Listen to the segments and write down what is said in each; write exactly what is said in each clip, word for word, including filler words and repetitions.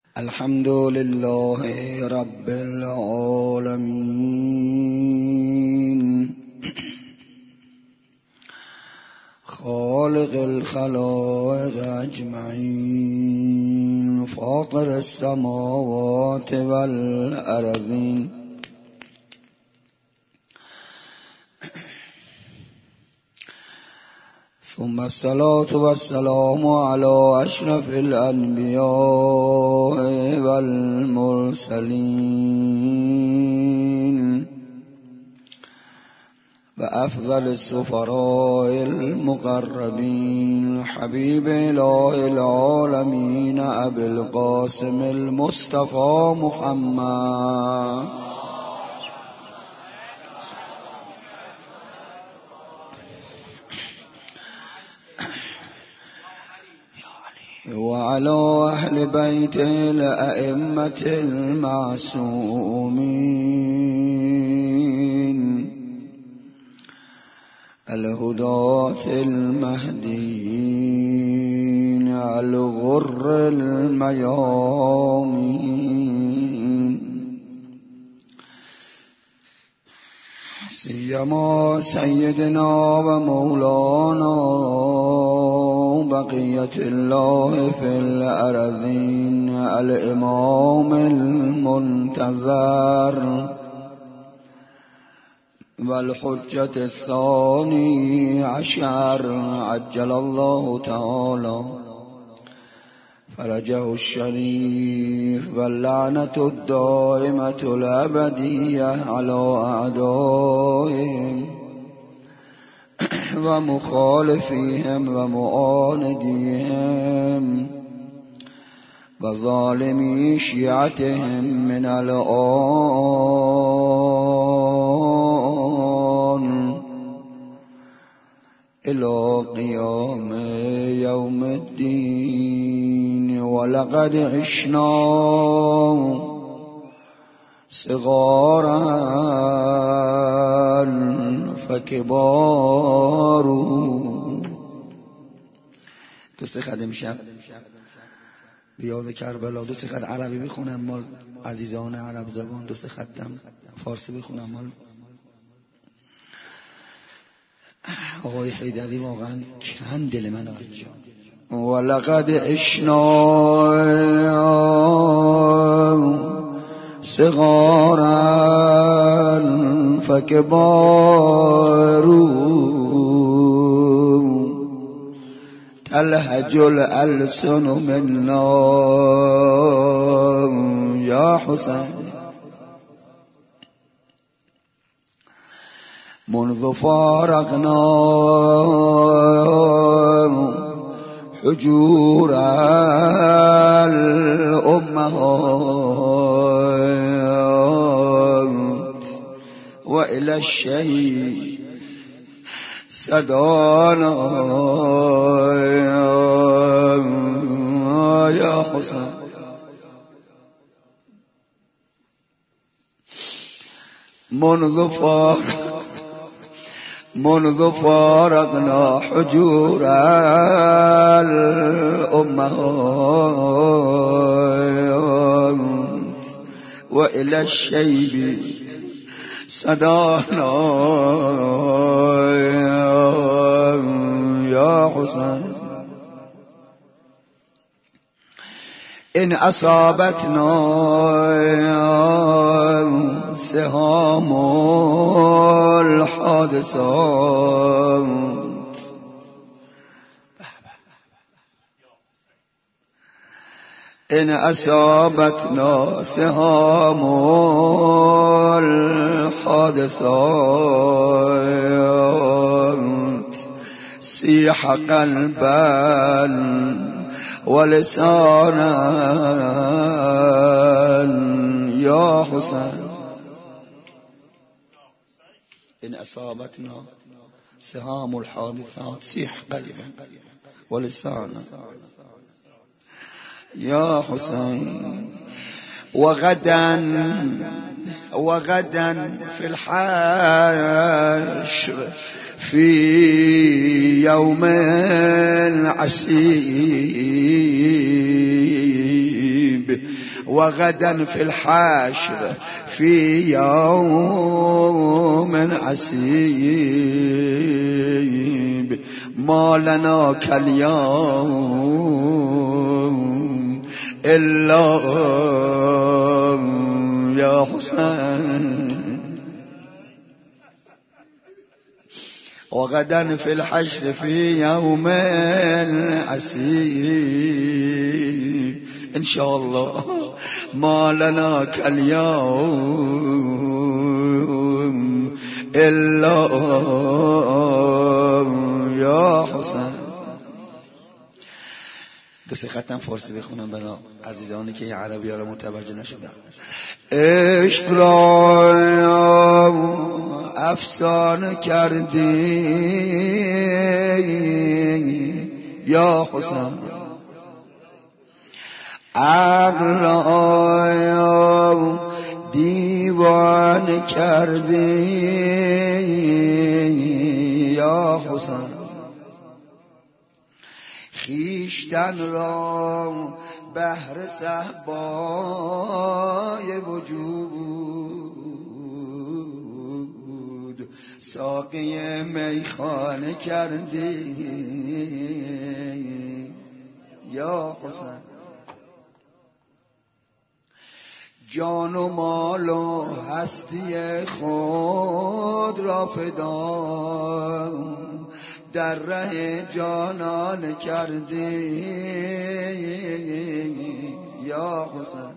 الحمد لله رب العالمين خالق الخلائق أجمعين فاطر السماوات والأرضين ثم الصلاة والسلام على أشرف الأنبياء والمرسلين وأفضل السفراء المقربين حبيب إله العالمين أبي القاسم المصطفى محمد وعلى أهل بيته الأئمة المعصومين الهداة المهديين الغر الميامين سيما سيدنا ومولانا بقية الله في الأرضين الإمام المنتظر والحجة الثاني عشر عجل الله تعالى فرجه الشريف واللعنة الدائمة الأبدية على أعدائهم ومخالفيهم ومعانديهم وظالمي شيعتهم من الآن إلى قيام يوم الدين. ولقد عشنا صغارا فكباروا. دوست خدم شب بیاد کربلا دوست خد عربی بخونم مال عزیزان عرب زبان، دوست خدم فارسی بخونم مال آقای حیدری. واقعا کن دل من آجا. ولقد عشنا صغارا فكباروا تلهج الألسن منا يا حسين منذ فارقنا حجور الأمهات وإلى الشيء سدانا يا حسين منذ فارقنا منذ فارقنا حجور الأمهات وإلى الشيب سدانا يا حسين إن أصابتنا سهام الحادثات إن أصابتنا سهام الحادثات سيح قلبا ولسانا يا حسين إن أصابتنا سهام الحادثات سيح قلبا ولسانا يا حسين. وغدا وغدا في الحشر في يوم عسيب وغدا في الحشر في يوم عسيب ما لنا كاليوم إلا يا حسين وغدا في الحشر في يوم عسير إن شاء الله ما لنا كاليوم إلا يا حسين. دو سه خطم فارسی بخونم برای عزیزانی که عربی ها را متوجه نشدن. عشق را افسانه کردی یا حسین، عقل را دیوانه کردی یا حسین، خیشتن را بهر صهبای وجود ساقی میخانه کردی یا حسین. جان و مال و هستی خود را فدا در ره جانان کردی یا حسین.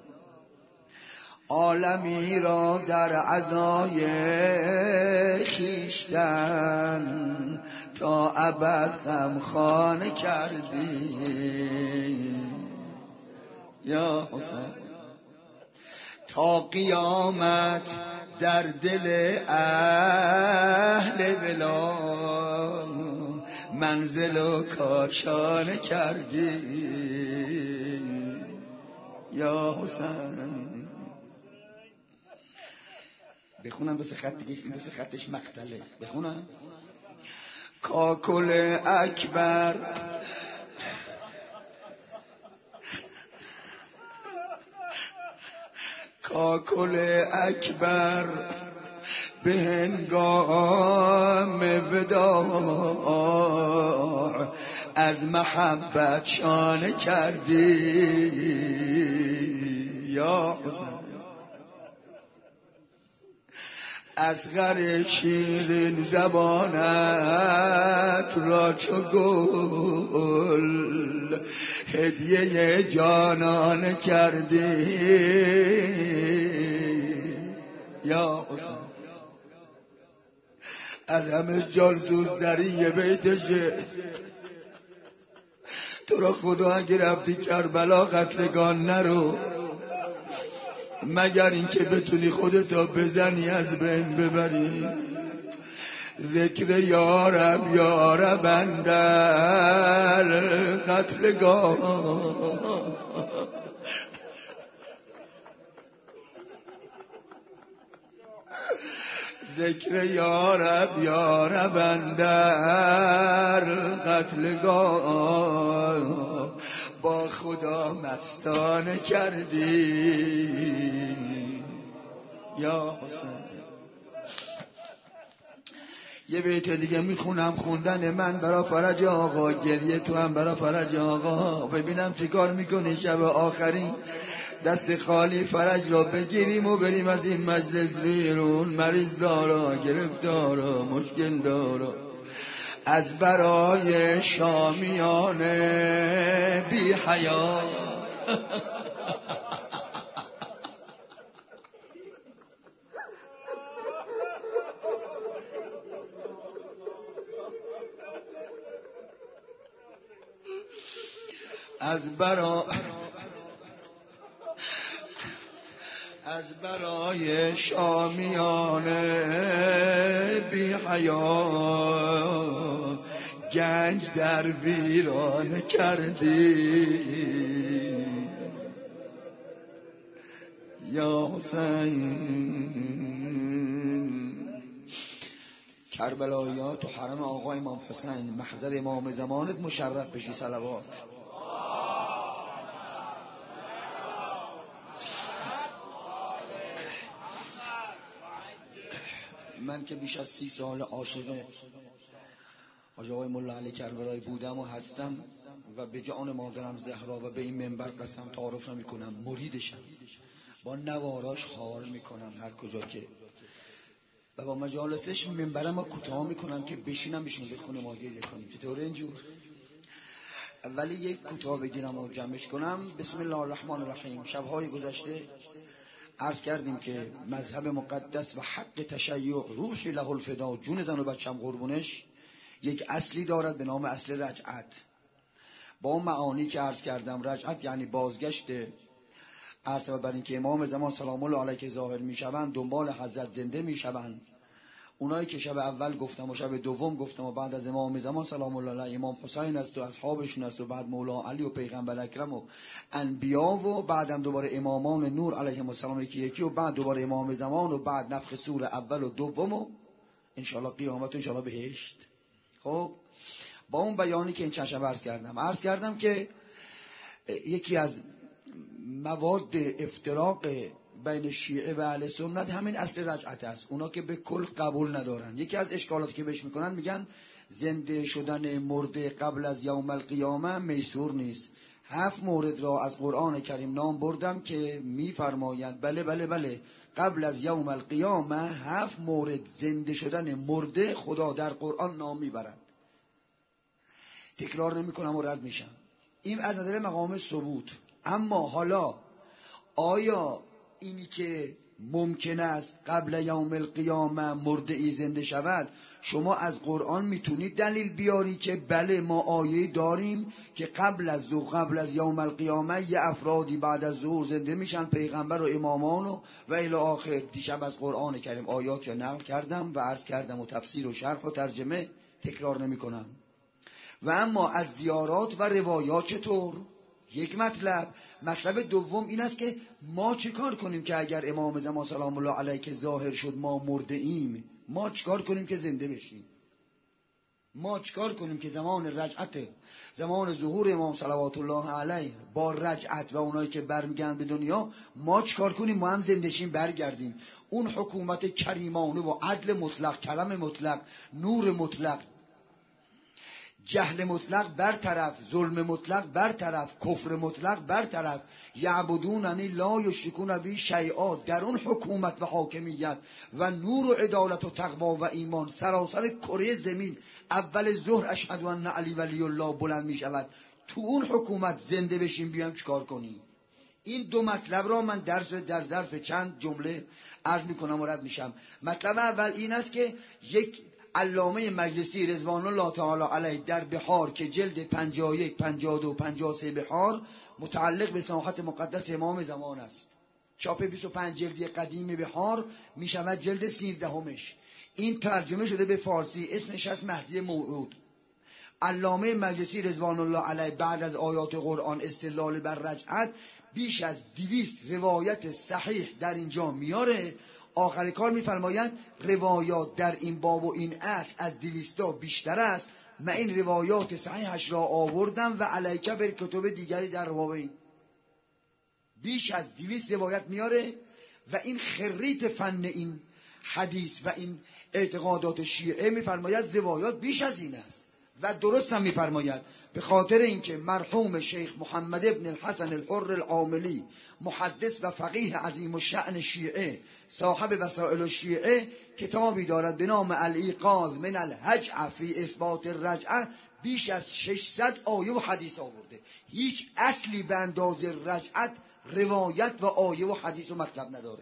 عالمی را در عزای خیشتن تا ابد غمخواره کردی یا حسین. تا قیامت در دل اهل بلا منزل و کاشانه کردی یا حسین. بخونم دو سه خط دیگه، این دو سه خطش مقتله. بخونم کاکل اکبر کاکل اکبر به هنگام وداع از محبت شانه کردی یا حسین. از غر شیرین زبانت را چو گل هدیه جانانه کردی یا حسین. از همه جالسوزدری بیتشه تو را خدا اگه رفتی کربلا قتلگان نرو مگر اینکه بتونی خودتا بزنی از بین ببری. ذکر یارب یارب اندر قتلگاه ذکر یارب یارب اندر قتلگاه با خدا مستانه کردی یا حسین. یه بیت دیگه میخونم، خوندن من برا فرج آقا، گریه تو هم برا فرج آقا. ببینم چی کار میکنی شب آخرین دست خالی فرج را بگیریم و بریم از این مجلس بیرون. مریض دارا، گرفتارا، مشکل دارا، از برای شامیان بی حیا از برای از برای شامیان بی حیا گنج در ویران کردی یا حسین. کربلایی ها تو حرم آقا امام حسین محضر امام زمانت مشرف بشی. صلوات من که بیش از سی سال عاشق حاج آقای ملا علی کربلایی بودم و هستم و به جان مادرم زهرا و به این منبر قسم تعارف نمی کنم، مریدشم، با نواراش حال میکنم هر کجا که، و با مجالسش منبرم ما کوتاه میکنم که بشینم بشون بخونه ما گریه کنیم. چطوره اینجور؟ ولی یک کوتاه بگیرم و جمعش کنم. بسم الله الرحمن الرحیم. شبهای گذشته عرض کردیم که مذهب مقدس و حق تشیع روحی له الفدا، جون زن و بچم قربونش، یک اصلی دارد به نام اصل رجعت. با اون معانی که عرض کردم، رجعت یعنی بازگشت، عرض بر این که امام زمان سلام الله علیه که ظاهر میشوند دنبال حضرت زنده میشوند. اونایی که شب اول گفتم و شب دوم گفتم و بعد از امام زمان سلام الله علیه امام حسین است و اصحابشون است و بعد مولا علی و پیغمبر اکرم و انبیا و بعدم دوباره امامان نور علیهم السلام یکی یکی و بعد دوباره امام زمان و بعد نفخ صور اول و دوم و انشالله قیامت و انشالله بهشت. خب با اون بیانی که این چند شب عرض کردم عرض کردم که یکی از مواد افتراق بین شیعه و اهل سنت همین اصل رجعت است. اونا که به کل قبول ندارن. یکی از اشکالاتی که بهش میکنن میگن زنده شدن مرده قبل از یوم القیامه میسور نیست. هفت مورد را از قرآن کریم نام بردم که میفرمایند بله بله بله قبل از یوم القیامه هفت مورد زنده شدن مرده خدا در قرآن نام میبرند. تکرار نمی کنم و رد میشم. این از نظر مقام ثبوت. اما حالا آیا اینی که ممکن است قبل یوم القیامه مرده ای زنده شود، شما از قرآن میتونید دلیل بیاری که بله ما آیه داریم که قبل از ظهر قبل از یوم القیامه یه افرادی بعد از ظهر زنده میشن، پیغمبر و امامان و و الی آخر. دیشب از قرآن کریم آیات رو نقل کردم و عرض کردم و تفسیر و شرح و ترجمه تکرار نمی کنم. و اما از زیارات و روایات چطور؟ یک مطلب. مطلب دوم این است که ما چه کار کنیم که اگر امام زمان سلام الله علیه که ظاهر شد ما مرده ایم، ما چیکار کنیم که زنده بشیم؟ ما چیکار کنیم که زمان رجعت، زمان ظهور امام صلوات الله علیه با رجعت و اونایی که برمیگردن به دنیا، ما چیکار کنیم ما هم زنده شیم برگردیم؟ اون حکومت کریمانه و عدل مطلق، کرم مطلق، نور مطلق، جهل مطلق برطرف، ظلم مطلق برطرف، کفر مطلق برطرف، یعبدوننی لا یشرکون بی شیئا، در اون حکومت و حاکمیت و نور و عدالت و تقوا و ایمان سراسر کره زمین اول ظهر اشهد ان علی ولی الله بلند می شود. تو اون حکومت زنده بشیم بیام چیکار کنیم؟ این دو مطلب را من درس در ظرف چند جمله عرض می کنم و رد میشم. مطلب اول این است که یک علامه مجلسی رضوان الله تعالی علیه در بحار که جلد پنجاه و یک، پنجاه و دو، پنجاه و سه بحار متعلق به ساحت مقدس امام زمان است. چاپ بیست و پنج جلدی قدیم بحار می شود جلد سیزدهمش. این ترجمه شده به فارسی، اسمش از مهدی موعود. علامه مجلسی رضوان الله علیه بعد از آیات قرآن استدلال بر رجعت بیش از دویست روایت صحیح در اینجا میاره. آخر کار میفرمایند روایات در این باب و این اصل از دویستا بیشتر است. من این روایات صحیحش را آوردم و علیکه بر کتب دیگری در باب این بیش از دویست روایت میاره. و این خریت فن این حدیث و این اعتقادات شیعه میفرماید روایات بیش از این است و درست هم میفرماید، به خاطر اینکه مرحوم شیخ محمد ابن الحسن الحر العاملی محدث و فقیه عظیم الشأن شیعه صاحب وسائل الشیعه کتابی دارد به نام الایقاظ من الهجع فی اثبات الرجعه، بیش از ششصد آیه و حدیث آورده. هیچ اصلی به اندازه رجعت روایت و آیه و حدیث و مطلب نداره.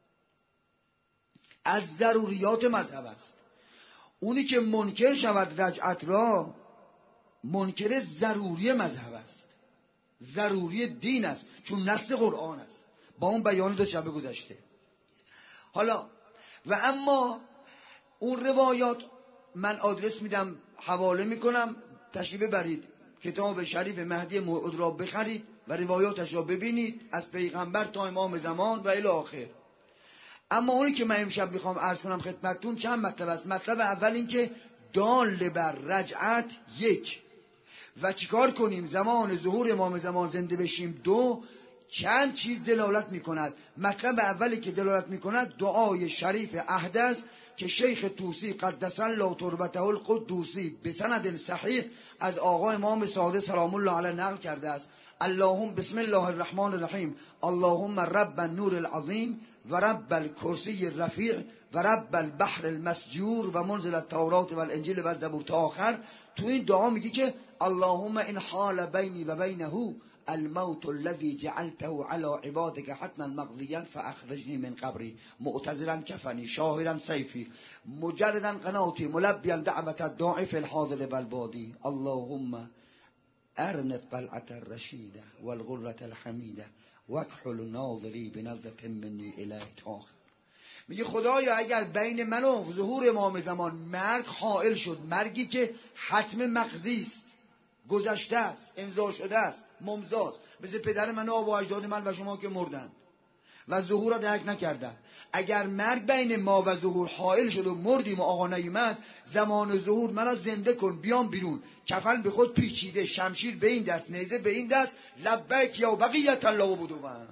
از ضروریات مذهب است. اونی که منکر شود رجعت را منکر ضروری مذهب است، ضروری دین است، چون نص قرآن است. با اون بیان دو شب گذشته. حالا و اما اون روایات من آدرس میدم، حواله میکنم، تشریف ببرید کتاب شریف مهدی موعود را بخرید و روایاتش را ببینید از پیغمبر تا امام زمان و الی آخر. اما اونی که من امشب میخوام عرض کنم خدمتتون چند مطلب است. مطلب اول این که دال بر رجعت یک، و چیکار کنیم زمان ظهور امام زمان زنده بشیم دو، چند چیز دلالت میکند. مطلب اولی که دلالت میکند دعای شریف عهد است که شیخ طوسی قدس الله تربته القدوسی به سند صحیح از آقا امام صادق سلام الله علیه نقل کرده است. اللهم بسم الله الرحمن الرحیم اللهم رب النور العظیم و رب الکرسی الرفیع و رب البحر المسجور و منزل التورات و الانجیل و الزبور تا آخر. تو این دعا میگی که اللهم ان حال بینی و بینه الموت الذي جعلته على عبادك حتما مقضيا فاخرجني من قبري معتذرا كفني شاهرا سيفي مجردا قنوتي ملبيا دعوة الداعي في الحاضر والبادي اللهم ارنق بلعة الرشيدة والغرة الحميدة واكحل ناظري بنظرة مني اليك آخر. میگه خدایا اگر بین من و ظهور امام زمان مرگ حائل شد، مرگی که حتم مقضی است، گذشته است، امضا شده است، ممضاست، مثل پدر من و آبا اجداد من و شما که مردند و ظهور را درک نکردند، اگر مرگ بین ما و ظهور حائل شد و مردیم و آقا نیامد، زمان ظهور مرا زنده کن، بیام بیرون، کفن به خود پیچیده، شمشیر به این دست، نیزه به این دست، لبیک یا بقیت الله و بدوان.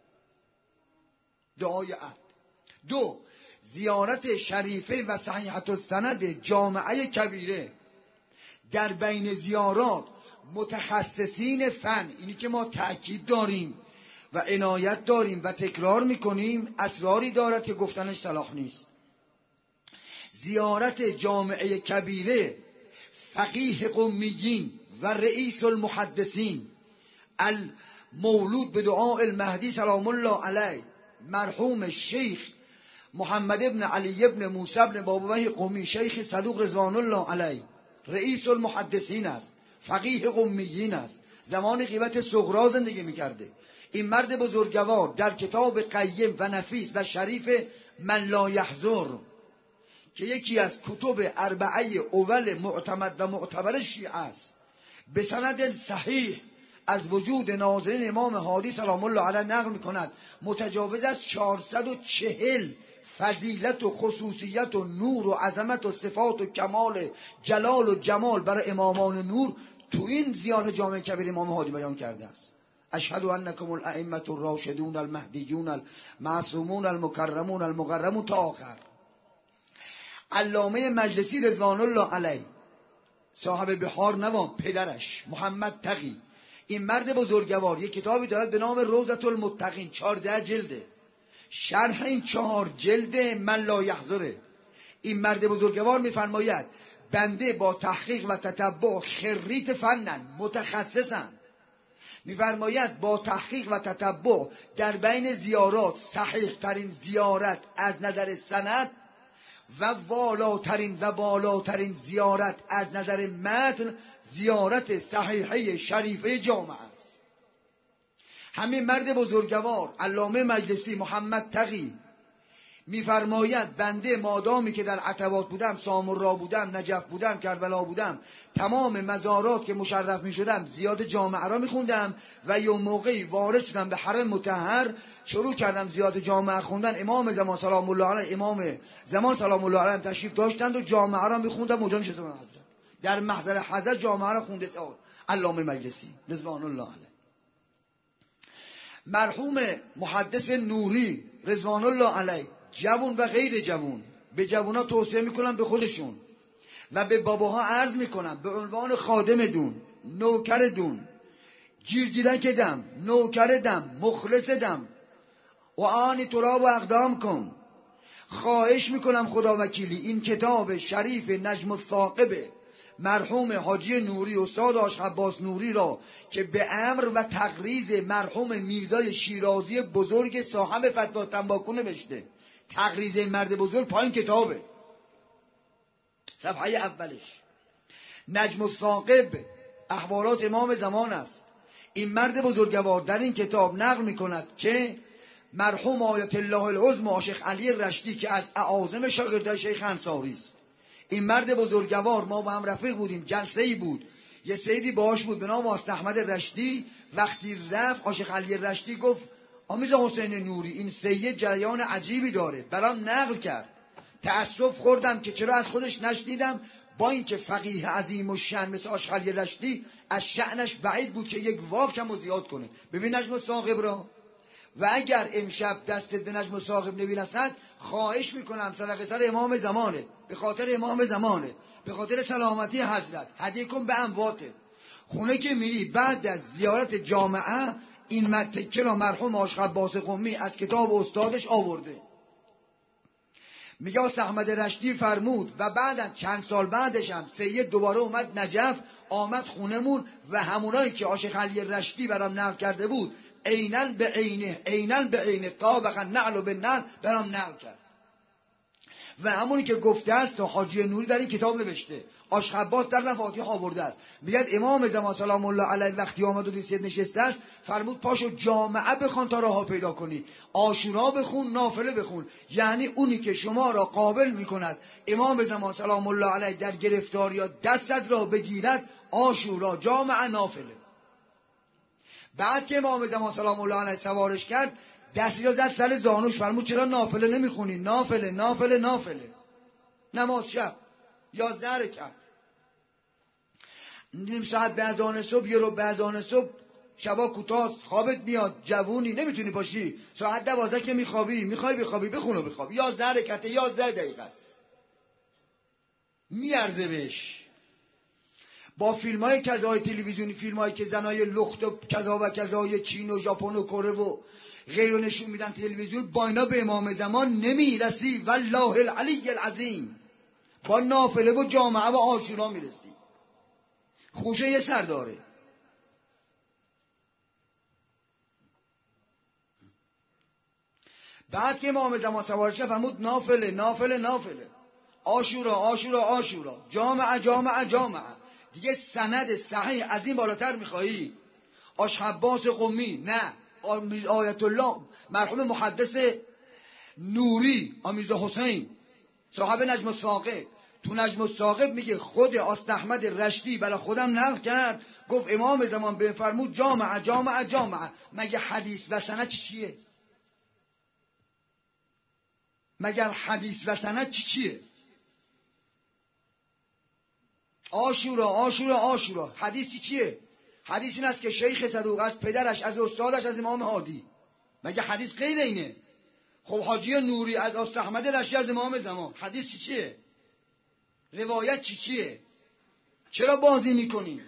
دعای عهد. دو، زیارت شریفه و صحیحة السند جامعه کبیره. در بین زیارات متخصصین فن، اینی که ما تأکید داریم و عنایت داریم و تکرار میکنیم، اسراری دارد که گفتنش صلاح نیست. زیارت جامعه کبیره فقیه قمیین و رئیس المحدثین المولود به دعاء المهدی سلام الله علیه مرحوم شیخ محمد ابن علی ابن موسی ابن بابویه قمی، شیخ صدوق رضوان الله علیه، رئیس المحدثین است، فقیه قمیین است، زمان غیبت صغرا زندگی میکرده. این مرد بزرگوار در کتاب قیم و نفیس و شریف من لا یحضر که یکی از کتب اربعه اول معتمد و معتبر شیعه است، به سند صحیح از وجود ناظرین امام هادی سلام الله علیه نقل میکند متجاوز از چهارصد و چهل فضیلت و خصوصیت و نور و عظمت و صفات و کمال جلال و جمال برای امامان نور تو این زیارت جامعه کبیر امام هادی بیان کرده است. اشهد انکم الائمه الراشدون المهدیون المعصومون المکرمون المقرمون تا آخر. علامه مجلسی رضوان الله علیه صاحب بحار نوا، پدرش محمد تقی، این مرد بزرگوار یک کتابی دارد به نام روضة المتقین، چهارده جلده، شرح این چهار جلد من لا یحضره. این مرد بزرگوار میفرماید بنده با تحقیق و تتبع خریت فنن، متخصصن، میفرماید با تحقیق و تتبع در بین زیارات صحیح ترین زیارت از نظر سند و والاترین و بالاترین زیارت از نظر متن زیارت صحیحه شریفه جامعه است. همین مرد بزرگوار علامه مجلسی محمد تقی میفرماید بنده مادامی که در عتبات بودم، سامرا بودم، نجف بودم، کربلا بودم، تمام مزارات که مشرف می شدم زیاد جامعه را می خوندم و یه موقعی وارد شدم به حرم مطهر، شروع کردم زیاد جامعه خوندن. امام زمان سلام الله علیه امام زمان سلام الله علیه تشریف داشتند و جامعه را می خوندم. مجان شدم حضرت در محضر حضرت جامعه را خونده سال علامه مجلسی رضوان الله علیه. مرحوم محدث نوری رضوان الله علیه، جوان و غیر جوان، به جوانا توصیه میکنم به خودشون و به باباها عرض میکنم به عنوان خادم دون، نوکر دون، جیرجیرک دم، نوکر دم، مخلص دم و آنی تراب و اقدام کن. خواهش میکنم خدا وکیلی این کتاب شریف نجم الثاقب مرحوم حاجی نوری استاد عاشق عباس نوری را که به امر و تقریض مرحوم میرزای شیرازی بزرگ صاحب فتوا تنباکو نوشته، تقریض مرد بزرگ پایین کتابه، صفحه اولش نجم الثاقب احوالات امام زمان است. این مرد بزرگوار در این کتاب نقل میکند که مرحوم آیت الله العظمی شیخ علی رشتی که از اعاظم شاگردای شیخ انصاری است، این مرد بزرگوار ما با هم رفیق بودیم، جلسه ای بود، یه سیدی باهاش بود به نام آست احمد رشتی. وقتی رفت شیخ علی رشتی گفت آمیزا حسین نوری این سید جریان عجیبی داره، برام نقل کرد، تأسف خوردم که چرا از خودش نشنیدم. با اینکه فقیه عظیم و شأن مثل آشغلی رشتی از شأنش بعید بود که یک واو کم و زیاد کنه. ببین نجم ثاقب را. و اگر امشب دستت به نجم ثاقب نمیرسد خواهش میکنم صدقه سر امام زمانه، به خاطر امام زمانه، به خاطر سلامتی حضرت هدیه کن به امواته. خونه که میری بعد از زیارت جامعه این متکه را مرحوم آشق عباس قمی از کتاب استادش آورده. میگه آقا احمد رشدی فرمود و بعد از چند سال بعدش هم سید دوباره اومد نجف، آمد خونمون و همونایی که عاشق علی رشدی برام نقل کرده بود عیناً به عینه عیناً به عینه طابق النعل و بالنعل برام نقل کرد. و همونی که گفته است و حاجی نوری در این کتاب نوشته، عاشق عباس در مفاتیح آورده است. میگه امام زمان سلام الله علیه وقتی آمد و سید نشسته است فرمود پاشو جامعه بخوان تا راه پیدا کنی، عاشورا بخون، نافله بخون. یعنی اونی که شما را قابل میکند امام زمان سلام الله علیه در گرفتار یا دستت را بگیرد، عاشورا، جامعه، نافله. بعد که امام زمان سلام الله علیه سوارش کرد دستی را زد سر زانوش، فرمود چرا نافله نمیخونی؟ نافله نافله نافله. نماز شب یازده رکعت، نیم ساعت به اذان صبح، یه رو به اذان صبح، شبا کوتاه، خوابت میاد، جوونی نمیتونی پاشی، ساعت دوازده که میخوابی، میخوای بخوابی بخون و بخواب. یازده رکعت، یازده دقیقه است، میارزه بهش. با فیلم های کذای تلویزیونی، فیلم هایی که زنای لخت و کذا و کذای چین و ژاپن و کره و غیر رو نشون میدن تلویزیون، با اینا به امام زمان نمیرسی. والله العلی العظیم، با نافله و جامعه و عاشورا میرسی. خوشه یه سر داره. بعد که امام زمان سوارش کرد فرمود نافله نافله نافله، عاشورا عاشورا عاشورا، جامعه جامعه جامعه. دیگه سند صحیح از این بالاتر میخوایی؟ عاشق عباس قمی، نه، آیت الله مرحوم محدث نوری آمیرزا حسین صاحب نجم الثاقب، تو نجم الثاقب میگه خود آست احمد رشدی برای خودم نقل کرد، گفت امام زمان به فرمود جامعه جامعه جامعه. مگه حدیث و سند چی چیه؟ مگر حدیث و سند چی چیه؟ عاشورا عاشورا عاشورا. حدیثی چیه؟ حدیث این است که شیخ صدوق از پدرش، از استادش، از امام هادی. مگه حدیث غیر اینه؟ خب حاجی نوری از آست احمد رشدی از امام زمان، حدیث چی چیه؟ روایت چی چیه؟ چرا بازی میکنی؟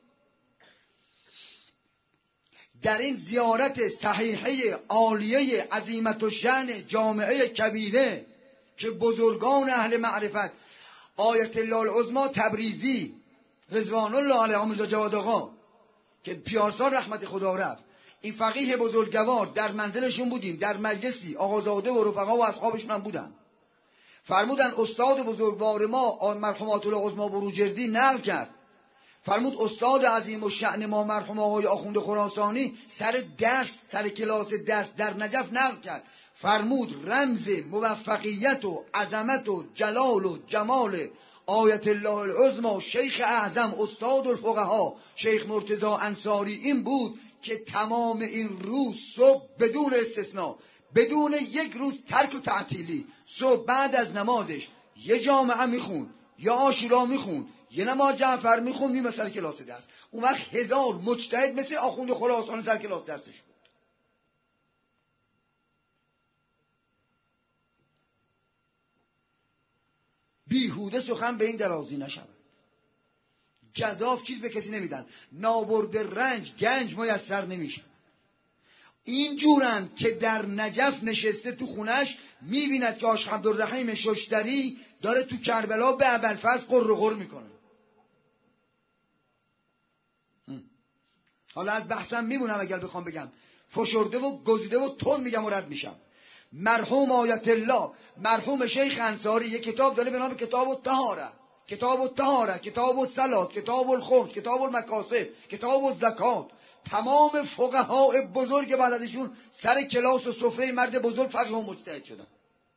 در این زیارت صحیحه عالیه عظیمت و شأن جامعه کبیره که بزرگان اهل معرفت، آیت الله العظمی تبریزی رضوان الله علیه، آمیرزا جواد آقا که پیارسال رحمت خدا رفت، این فقیه بزرگوار در منزلشون بودیم، در مجلسی آقازاده و رفقا و اصحابشون هم بودن. فرمودن استاد بزرگوار ما مرحومات العظمی بروجردی نقل کرد، فرمود استاد عظیم و شأن ما مرحوم آقای آخوند خراسانی سر درس، سر کلاس درس در نجف نقل کرد. فرمود رمز موفقیت و عظمت و جلال و جمال آیت الله العظمی شیخ اعظم استاد الفقها شیخ مرتضی انصاری این بود که تمام این روز صبح بدون استثناء، بدون یک روز ترک و تعطیلی، صبح بعد از نمازش یه جامعه میخون، یا عاشورا میخون، یه نماز جعفر میخون، میمه سر کلاس درس. اون وقت هزار مجتهد مثل آخوند خراسانی سر کلاس درسش بود. بیهوده سخن به این درازی نشود. گزاف چیز به کسی نمیدن، نابرد رنج گنج میسر نمیشه. این جورند که در نجف نشسته تو خونش میبیند که عاشق عبدالرحیم ششتری داره تو کربلا به ابوالفضل قر قر میکنه. حالا از بحثم میمونم اگر بخوام بگم، فشرده و گزیده و تون میگم و رد میشم. مرحوم آیت الله مرحوم شیخ انصاری یک کتاب داره به نام کتاب الطهاره، کتاب الطهاره، کتاب الصلات، کتاب الخمس، کتاب المکاسب، کتاب الزکات. تمام فقهای بزرگ بعد ازشون سر کلاس و سفره مرد بزرگ فقیه و مجتهد شدن.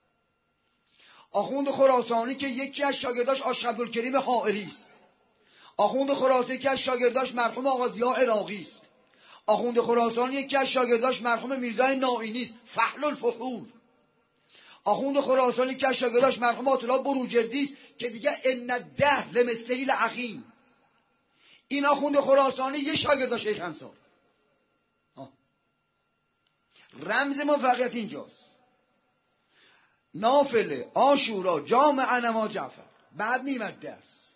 آخوند خراسانی که یکی از شاگرداش عاشق عبدالکریم حائری است. آخوند خراسانی که از شاگرداش مرحوم آقا ضیاء عراقی است. آخوند خراسانی یکی از شاگرداش مرحوم میرزای نائینی است، فحل الفحول. آخوند خراسانی که شاگرداش مرحوم آیت الله بروجردی است که دیگه ان الدهر لمثله العقیم. این آخوند خراسانی یه شاگرد شیخ انصار. رمز موفقیت اینجاست. نافله، عاشورا، جامع نما جعفر. بعد میمد درس.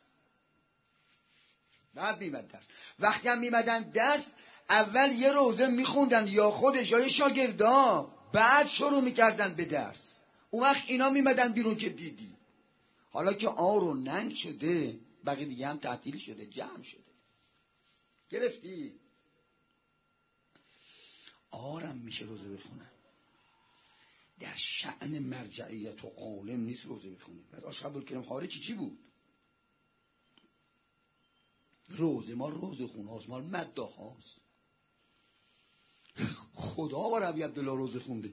بعد میمد درس. وقتی هم میمدن درس اول یه روزه میخوندن یا خودش یا یه شاگردا، بعد شروع میکردن به درس. اون وقت اینا میمدن بیرون که دیدی. حالا که آر و ننگ شده بقیه دیگه هم تعطیل شده، جمع شده. گرفتی؟ آرم میشه روزه بخونن. در شأن مرجعیت و عالم نیست روزه بخونیم. پس آشقب الکریم خارجی چی بود؟ روزه ما روزه خونه هاست، مال مده هاست. خدا با ربی عبدالله روزه خونده،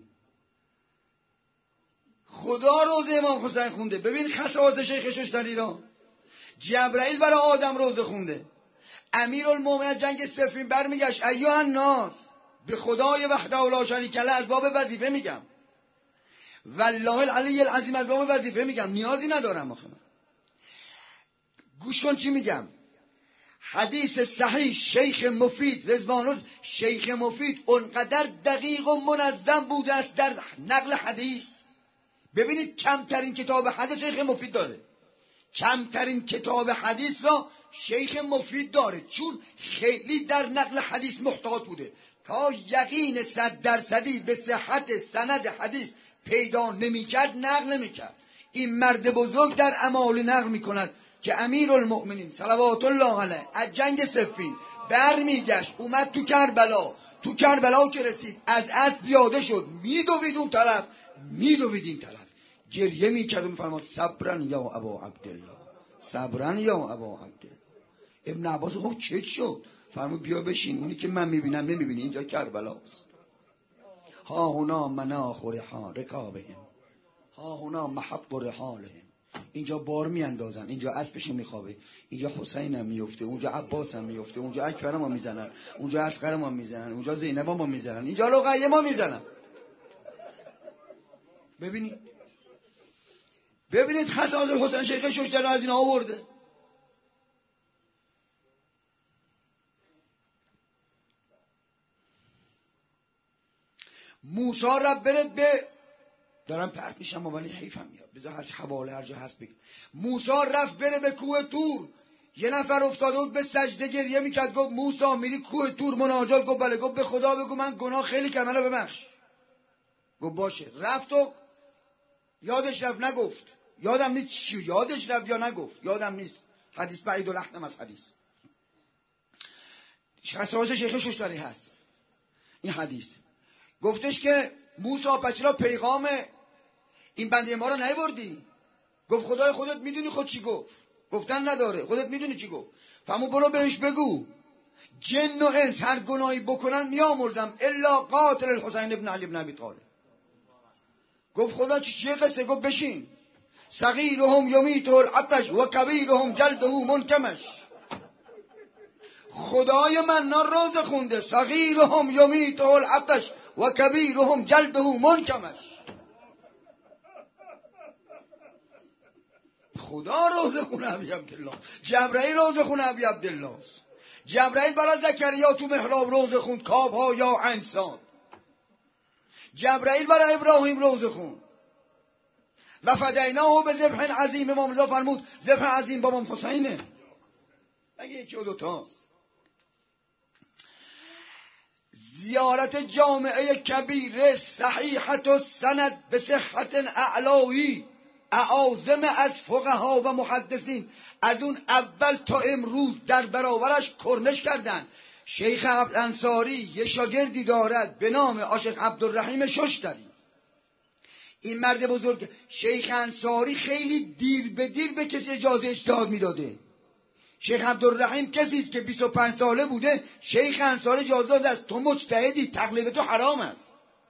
خدا روزه امام حسین خونده. ببین خصائص شیخ ششتری را. جبرائیل برای آدم روزه خونده. امیرالمومنین جنگ صفین برمیگشت ایها الناس به خدای وحده لا شریک له، از باب وظیفه میگم، والله العلی العظیم از باب وظیفه میگم، نیازی ندارم آخه من. گوش کن چی میگم. حدیث صحیح شیخ مفید رضوان، شیخ مفید اونقدر دقیق و منظم بوده است در نقل حدیث. ببینید کمترین کتاب حدیث شیخ مفید داره، کمترین کتاب حدیث را شیخ مفید داره، چون خیلی در نقل حدیث محتاط بوده. تا یقین صد درصدی به صحت سند حدیث پیدا نمی کرد نقل نمی کرد. این مرد بزرگ در اعمال نقل می کند که امیرالمؤمنین صلوات الله علیه از جنگ صفین برمیگشت اومد تو کربلا. تو کربلا که رسید از اسب پیاده شد، میدوید اون طرف میدوید این طرف، گریه میکرد و میفرماد صبرن یا ابا عبدالله، صبرن یا ابا عبدالله. ابن عباس گفت چه شد؟ فرمود بیا بشین، اونی که من میبینم نمیبینی، اینجا کربلاست. ها هنا مناخ رحال رکابهم، ها هنا محط رحالهم. اینجا بار میاندازن، اینجا اسبشون میخوابه، اینجا حسین هم میفته، اونجا عباس هم میفته، اونجا اکبر هم میزنن، اونجا اصغر هم میزنن، اونجا زینب هم میزنن، اینجا رقیه ما میزنن. ببینید ببینید خصائص حسین شیخ ششتری از این آورده. موسی رب برد به دارم پرت میشم ولی حیفم میاد، بذار هر حواله هر جا هست بگم. موسی رفت بره به کوه تور، یه نفر افتاده بود به سجده گریه میکرد. گفت موسی میری کوه تور مناجات؟ گفت بله. گفت به خدا بگو من گناه خیلی کردم منو ببخش. گفت باشه. رفت و یادش رفت نگفت، یادم نیست چی یادش رفت یا نگفت، یادم نیست. حدیث بعید الاحکام از حدیث خصائص شیخ ششتری هست این حدیث. گفتش که موسی پس چرا پیغام این بنده ما رو نیاوردی؟ گفت خدای خودت میدونی خود چی گفت. گفتن نداره، خودت میدونی چی گفت. فرمود برو بهش بگو جن و انس هر گناهی بکنن میامرزم الا قاتل الحسین ابن علی ابن ابی طالب. گفت خدا چی چه قصه؟ گفت بشین. صغیرهم یمیته العطش و کبیرهم جلده منکمش. خدای من ناراض خونده صغیرهم یمیته العطش و کبیرهم جلده منکمش. خدا روزه خونه ابی عبدالله، جبرائیل روزه خونه ابی عبدالله. جبرائیل برای زکریا تو محراب روزه خوند کاف ها یا عین صاد. جبرائیل برای ابراهیم روزه خوند و فدیناه به ذبح عظیم. امام رضا فرمود ذبح عظیم با امام حسینه. اگه یکی و دوتاست. زیارت جامعه کبیره صحیحت و سند به صحت اعلایی اعاظم از فقها و محدثین از اون اول تا امروز در برابرش کرنش کردن. شیخ انصاری یه شاگردی دارد به نام آشیخ عبدالرحیم ششتری. این مرد بزرگ شیخ انصاری خیلی دیر به دیر به کسی اجازه اجتهاد میداده. شیخ عبدالرحیم کسی است که بیست و پنج ساله بوده، شیخ انصاری اجازه داده است تو مجتهدی، تقلید تو حرام است.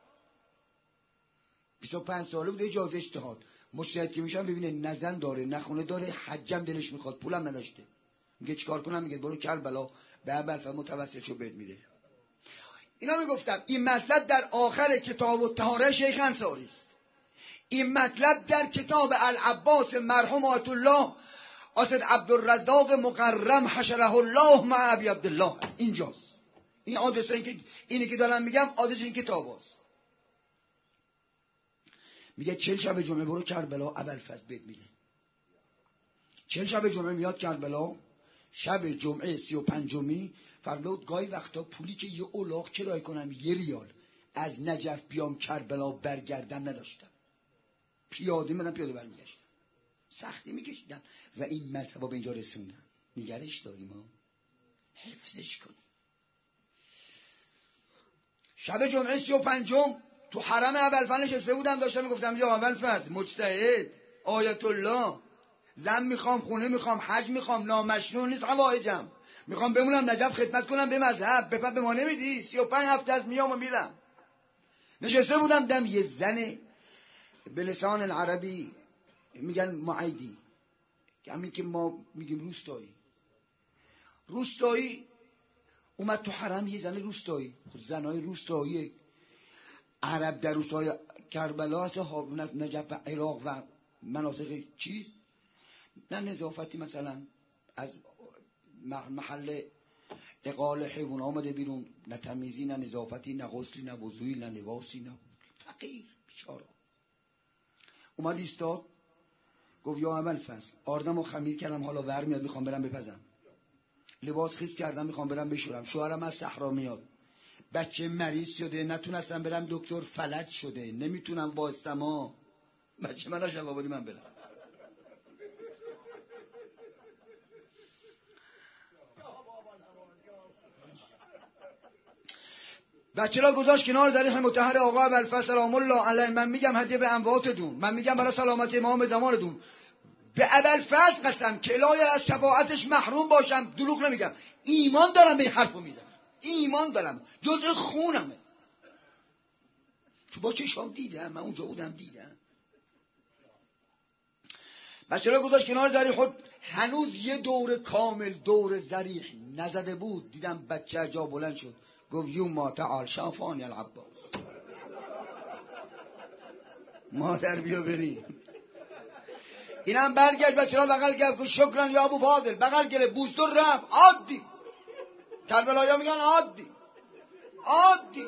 بیست و پنج ساله بوده اجازه اجتهاد. مجتهد که میشن ببینه نه زن داره نه خونه داره، حجم دلش میخواد پولم نداشته، میگه چیکار کنم؟ میگه برو کربلا به اول متوسل شو بهت میده. اینا میگفتم این مطلب در آخر کتاب الطهاره شیخ انصاری است. این مطلب در کتاب العباس مرحوم آیت الله اسد عبدالرزاق مکرم حشره الله مع ابی عبدالله اینجاست. این آدرس این که اینی که دارم میگم آدرس این کتاب است. میگه چهل شب جمعه برو کربلا ابوالفضل بهت میگه. چهل شب جمعه میاد کربلا، شب جمعه سی و پنجمی فرلود گاهی وقتا پولی که یه الاغ کرایه کنم یه ریال از نجف بیام کربلا برگردم نداشتم. پیاده منم پیاده برمیگشتم. سختی میکشیدم و این مذهبا به اینجا رسوندم. نگرش داریم ها، حفظش کنیم. شب جمعه سی و پنجم تو حرم ابوالفضل نشسته بودم، داشتم میگفتم یا ابوالفضل مجتهد آیت الله، زن میخوام، خونه میخوام، حج میخوام، نامشنون نیست حوایجم، میخوام بمونم نجف خدمت کنم به مذهب، بپا به ما نمیدی؟ سی و پنج هفته از میام و میرم. نشسته بودم دم یه زن به لسان العربی میگن معیدی، همین که ما میگیم روستایی، روستایی اومد تو حرم. یه زن روستایی، زنای روستایی عرب در روستای کربلا هست، نجف و عراق و مناطق چیز، نه نظافتی مثلا از محل اقال حیوان آمده بیرون، نه تمیزی، نه نظافتی، نه غسلی، نه وضوئی، نه لباسی، نه فقیر بیچاره. اومد ایستاد گفت یا ابوالفضل آردمو خمیر کردم حالا ور میاد میخوام برم بپزم، لباس خیس کردم میخوام برم بشورم، شوهرم از صحرا میاد، بچه مریض شده نتونستم برم دکتر فلج شده نمیتونم وایستم ها، بچه من شب آبادی من برم. بچه را گذاشت کنار ضریح مطهر آقا ابوالفضل سلام الله علیه. من میگم هدیه به امواتتون، من میگم برای سلامت امام زمانتون. به ابوالفضل قسم که الهی از شفاعتش محروم باشم، دروغ نمیگم، ایمان دارم به این حرفو میزنم، ایمان دارم، جزء خونمه، تو با چشام دیدم، من اونجا بودم دیدم. بچه را گذاشت کنار ضریح، خود هنوز یه دور کامل دور ضریح نزده بود، دیدم بچه جا بلند شد گفت یوما تعال شافانی العباس، مادر بیا بریم. اینم برگشت بچه را بغل کرد گفت شکران یا ابو فاضل، بغل گرفت بوست و رفت. عادی کربلایا میگن عادی عادی.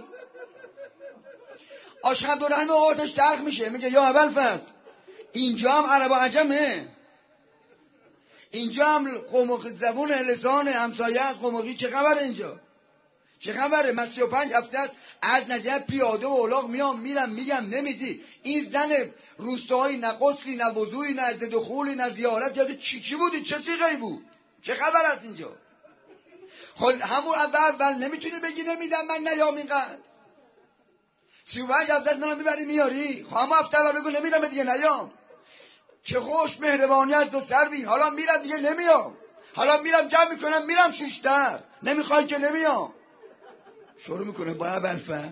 عاشق عبدالرحیم آقاتش ترخ میشه، میگه یا ابوالفضل اینجا هم عرب و عجمه، اینجا هم قوم زبون لسان همسایه از قومقی، چه خبره اینجا؟ چه خبره؟ من سی و پنج هفته است از نجف پیاده و اولاغ میام میرم میگم نمیدی. این زن روستایی نه غسلی نه وضوئی نه از دخولی نه زیارت، یاد چی چی بودی؟ چه سیغه‌ای بود؟ چه خبر است اینجا؟ خود همون اول اول نمیتونی بگی نمیدم من نیام اینقدر. سی و پنج هفته است منو میبری میاری، خب همون هفته اول بگو نمیدم دیگه نیام. چه خوش مهربانی از دو سروی، حالا میرم دیگه نمیام، حالا میرم جمع میکنم میرم شیشتر، نمیخوای که نمیام. شروع میکنه با ابوالفضل.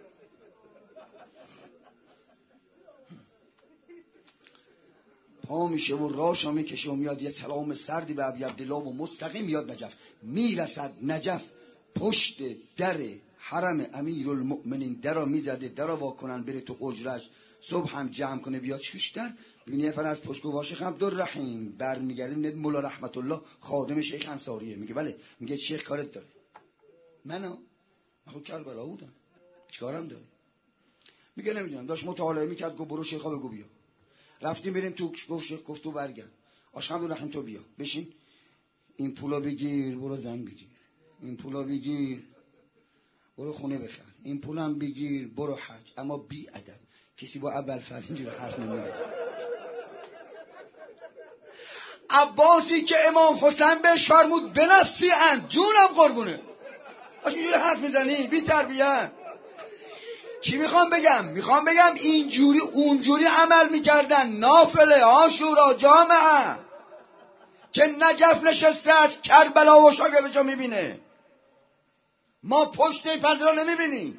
پا میشه و راشا میکشه و میاد یه سلام سردی به ابی عبدالله و مستقیم میاد نجف. میرسد نجف، پشت در حرم امیرالمؤمنین درا میزده، درا واکنن بره تو حجرش، صبح هم جمع کنه بیاد شوشتر. ببینی یه فر از پشت گفت شیخ عبدالرحیم برمیگرده میاد مولا رحمت الله خادم شیخ انصاریه. میگه بله. میگه شیخ کارت داره؟ منو من خود کربلا بودم، چیکارم داری؟ میگه نمیدونم. داشت مطالعه میکرد، گفت برو شیخا بگو بیا. رفتیم بریم تو، گفت شیخ گفت تو برگرد. عاشق عبدالرحیم تو بیا بشین، این پولا بگیر برو زن بگیر، این پولا بگیر برو خونه بخر، این پولم بگیر برو حج. اما بی ادب کسی با ابوالفضل اینجوری حرف نمیزنه. عباسی که امام حسین بهش فرمود بنفسی ان، جونم قربونه، اینجوری حرف میزنی بی تربیت. چی میخوام بگم؟ میخوام بگم اینجوری اونجوری عمل میکردن. نافله عاشورا جامعه که نجف نشسته از کربلا و شاگردشو میبینه، ما پشت این پرده رو نمیبینیم.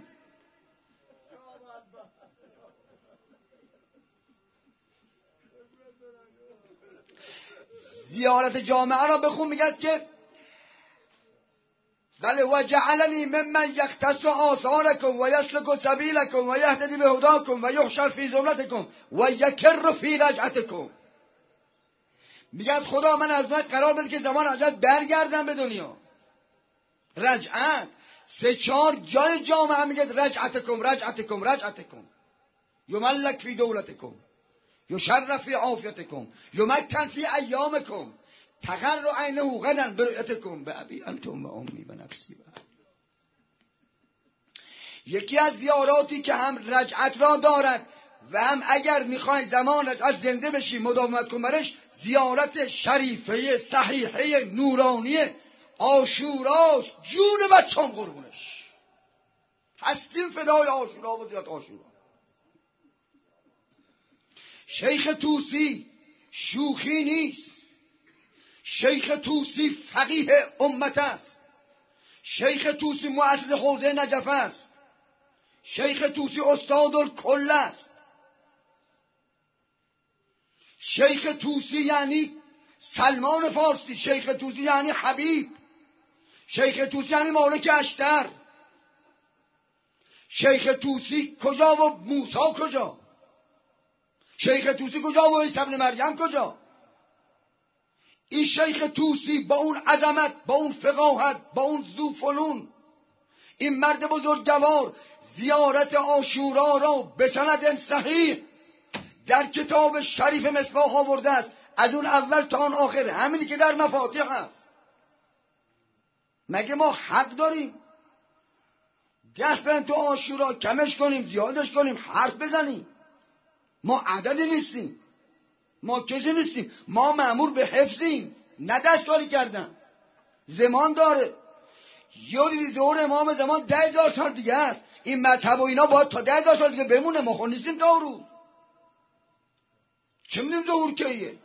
زیارت جامعه را بخون، میگه که بله و جعلنی ممن یختص آثارکم و یسلک سبیلکم و یهتدی بهداکم و یحشر فی زمرتکم و یکر فی رجعتکم. میگه خدا من از من قرار بده که زمان رجعت برگردم به دنیا. رجعت سه چهار جای جامعه میگه رجعتکم رجعتکم رجعتکم. یملک فی دولتکم یشرف فی عافیتکم یمکن فی ایامکم تقر عینه غدا برؤیتکم به ابی انتم و امی و نفسی. یکی از زیاراتی که هم رجعت را دارد و هم اگر میخوای زمان رجعت زنده بشی مداومت کن برش، زیارت شریفه صحیحه نورانی عاشوراش. جون بچه‌ام قربونش هستیم فدای عاشورا و زیارت عاشورا. شیخ طوسی شوخی نیست. شیخ طوسی فقیه امت است. شیخ طوسی مؤسس حوزه نجف است. شیخ طوسی استاد الکل است. شیخ طوسی یعنی سلمان فارسی. شیخ طوسی یعنی حبیب. شیخ طوسی یعنی مالک اشتر. شیخ طوسی کجا و موسی کجا؟ شیخ طوسی کجا و عیسی ابن مریم کجا؟ این شیخ طوسی با اون عظمت، با اون فقاهت، با اون ذوفنون، این مرد بزرگوار زیارت عاشورا را به سند صحیح در کتاب شریف مصباح آورده است، از اون اول تا اون آخر، همینی که در مفاتیح است. مگه ما حق داریم دست بریم تو عاشورا کمش کنیم زیادش کنیم حرف بزنیم؟ ما عددی نیستیم، ما کسی نیستیم، ما مأمور به حفظیم نه دستکاری کردن. زمان داره. یادی دور امام زمان ده هزار سال دیگه است. این مذهب و اینا باید تا ده هزار سال دیگه بمونه. ما خود نیستیم تا روز. چه میدونیم ظهور کیه؟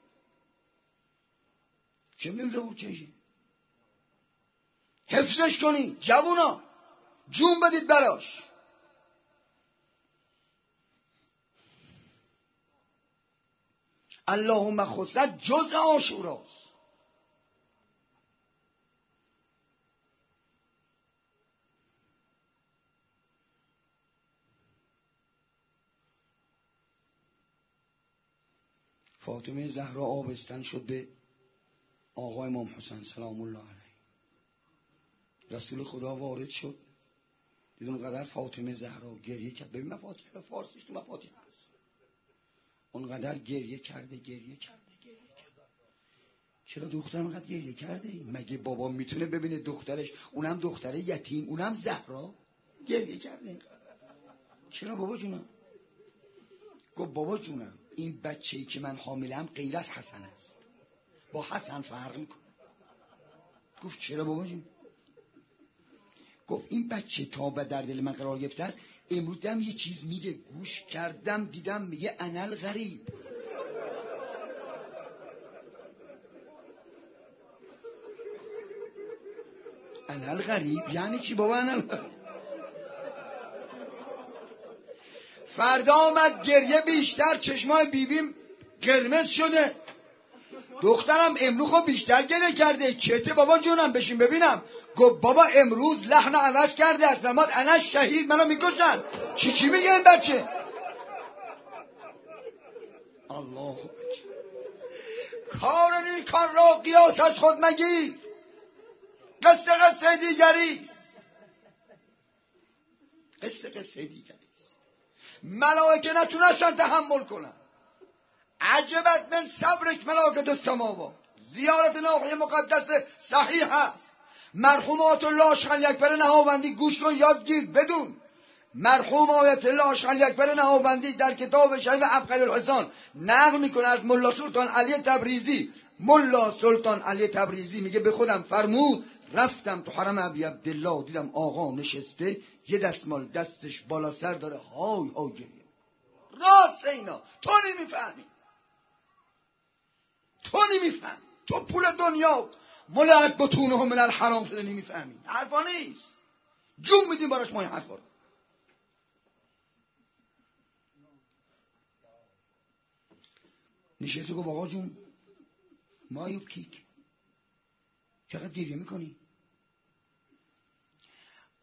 چه میدونیم ظهور کیه؟ حفظش کنی جوونا، جون بدید براش. اللهم خصت جز عاشوراست. فاطمه زهرا آبستن شد به آقا امام حسین سلام الله علیه. رسول خدا وارد شد، دید اونقدر فاطمه زهرا گریه کرد. ببین مفاتیح فارسیش تو مفاتیح هست. اونقدر گریه کرده گریه کرده گریه کرده. چرا دخترم اینقدر گریه کرده؟ مگه بابا میتونه ببینه دخترش، اونم دختر یتیم، اونم زهرا گریه کرده اینقدر؟ چرا بابا جونم؟ گفت بابا جونم این بچه‌ای که من حاملم غیر از حسن است، با حسن فرق میکنه. گفت چرا بابا جون؟ گفت این بچه تا به در دل من قرار گرفته است، امروز دم یه چیز میگه، گوش کردم دیدم میگه انل غریب. انل غریب یعنی چی بابا؟ انل غریب. فردا آمد گریه بیشتر، چشمای بیبیم قرمز شده. دخترم امروز خب بیشتر گریه کرده. چته بابا جونم بشین ببینم. گفت بابا امروز لحن عوض کرده است. نماد انا شهید منو میکشن. چی چی میگه این بچه؟ الله اکبر. کار نیکان را قیاس از خود مگیر، قصه قصه دیگریست. قصه قصه دیگریست. ملائکه نتونستن تحمل کنن. عجبت من صبرک ملائکه السماوات. زیارت ناحیه مقدس صحیح هست. مرحوم آیت الله اشقر اکبر نهاوندی گوش کن یادگیر بدون. مرحوم آیت الله اشقر اکبر نهاوندی در کتاب شریف عبقری الحسان نقل میکنه از ملا سلطان علی تبریزی. ملا سلطان علی تبریزی میگه به خودم فرمود رفتم تو حرم ابی عبدالله، دیدم آقا نشسته یه دستمال دستش بالا سر داره های های گریه. راست اینا تو نمیفهمی، تو نمیفهم. تو پول دنیا ملعت بطونه هم من الحرام شده نمیفهمی. حرفا نیست. جون میدیم براش ما این حرفا رو. نشسته گفت آقا جون ما ایوب کیک چقدر گریه میکنی؟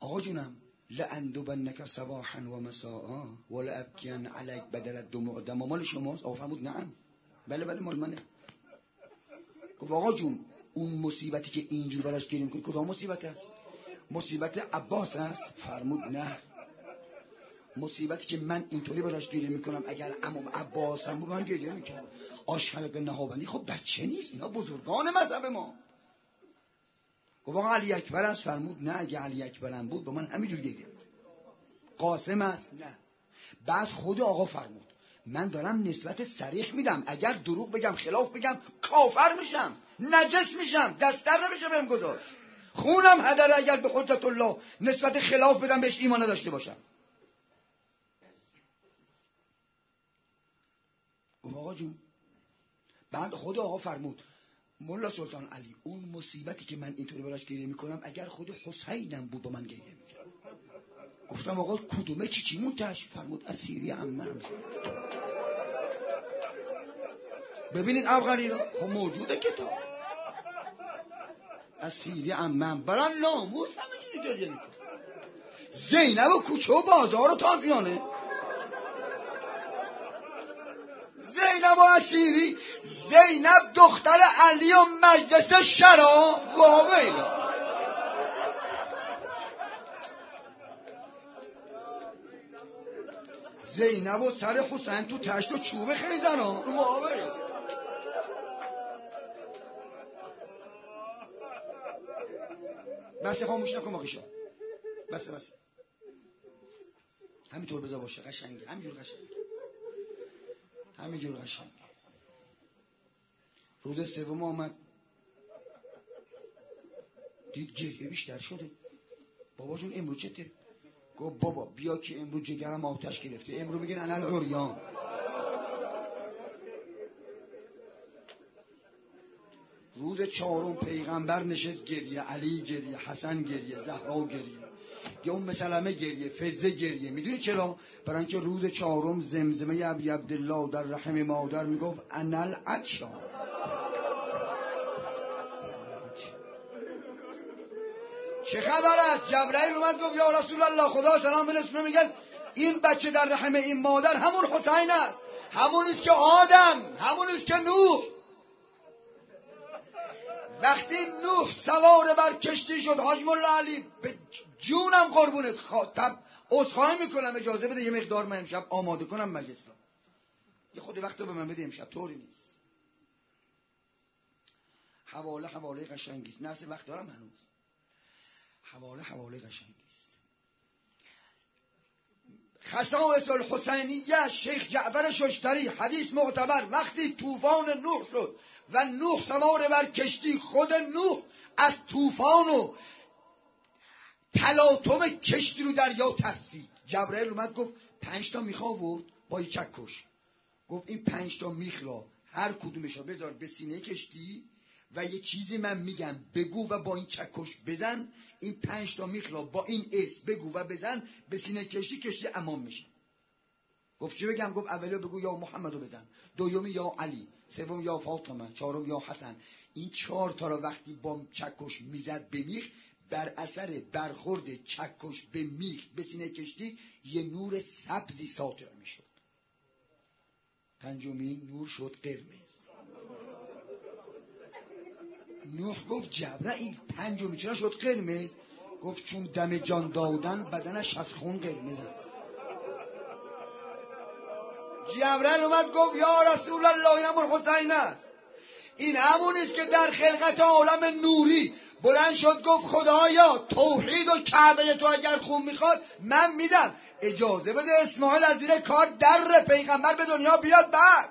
آقا جونم لأندبنک صباحا و مساء ولا ابکین علیک بدل الدموع دم مال شماست؟ آقا فرمود نعم. بله بله مال منه. گفت آقا جون اون مصیبتی که اینجور براش گریه میکنی کدام مصیبت است؟ مصیبت عباس است؟ فرمود نه. مصیبتی که من اینطوری براش گریه میکنم اگر عموم عباس هم بود من گریه میکنم. آشهر به نهاوندی. خب بچه نیست، اینا بزرگان مذهب ما. گفت آقا علی اکبر است؟ فرمود نه. اگه علی اکبر هم بود با من همینجور گریه میکنم. قاسم است؟ نه. بعد خود آقا فرمود من دارم نسبت صریح میدم، اگر دروغ بگم خلاف بگم کافر میشم، نجس میشم، دستر نمیشه بهم گذاشت، خونم هدره اگر به حجت الله نسبت خلاف بدم بهش ایمان نداشته باشم. گفت آقا جون. بعد خود آقا فرمود مولا سلطان علی اون مصیبتی که من اینطوری براش گریه میکنم اگر خود حسینم بود با من گریه میکرد. گفتم آقا کدومه چی چی منتش؟ فرمود اسیری عمم. ببینید افغانی را خب موجوده کتاب اسیری عمم برای ناموس همه چیزی گریه میکنه. زینب و کوچه و بازار و تازیانه، زینب و اسیری، زینب دختر علی و مجلس شرا واویلا. زینب و سر حسین تو تشت و چوب خیزن ها واویلا. بسه خاموش نکن باقیشا. بسه بسه همینطور بذار باشه. قشنگه همینجور قشنگه همینجور قشنگه. روز سوم آمد دید گریه بیشتر شده. بابا جون امروز چته؟ گفت بابا بیا که امروز جگرم آتش گرفته، امروز میگن انا العریان. روز چهارم پیغمبر نشست گریه، علی گریه، حسن گریه، زهرا گریه، یا اون مسلمه گریه، فزه گریه. میدونی چرا؟ برای اینکه روز چهارم زمزمه ابی عبدالله در رحم مادر میگفت انا العطشان. چه خبر است؟ جبرائیل اومد گفت یا رسول الله خدا سلام برسونه میگن این بچه در رحم این مادر همون حسین است، همون است که آدم، همون است که نوح. وقتی نوح سوار بر کشتی شد حاج مولا علی به جونم قربونت خاطب عذرخواهی میکنم اجازه بده یه مقدار من امشب آماده کنم مجلس را. یه خود وقت به من بده امشب، طوری نیست. حواله حواله قشنگی است. نه وقت دارم هنوز. حواله حواله قشنگی است. خصائص الحسینیه شیخ جعفر ششتری حدیث معتبر وقتی طوفان نوح شد و نوح سوار بر کشتی، خود نوح از طوفان و تلاطم کشتی رو دریا ترسید. جبرائیل اومد گفت پنج تا میخ آورد با یه چکش. گفت این پنج تا میخ را هر کدومش را بذار به سینه کشتی و یه چیزی من میگم بگو و با این چکش بزن. این پنج تا میخ را با این اس بگو و بزن به سینه کشتی، کشتی امان میشه. گفت چی بگم؟ گفت اولی بگو یا محمدو بزن، دومی یا علی، سوم یا فاطمه، چهارم یا حسن. این چهار تا را وقتی با چکش میزد به میخ، بر اثر برخورد چکش به میخ به سینه کشتی یه نور سبزی ساطع میشد. پنجمی نور شد قرمز. نوح گفت جبرائیل پنجمی چرا شد قرمز؟ گفت چون دم جان دادن بدنش از خون قرمز است. جبرائیل اومد گفت یا رسول الله این همون حسین است، این همون است که در خلقت عالم نوری بلند شد گفت خدایا توحید و کعبه تو اگر خون میخواد من میدم، اجازه بده اسماعیل از زیر کار در پیغمبر به دنیا بیاد. بعد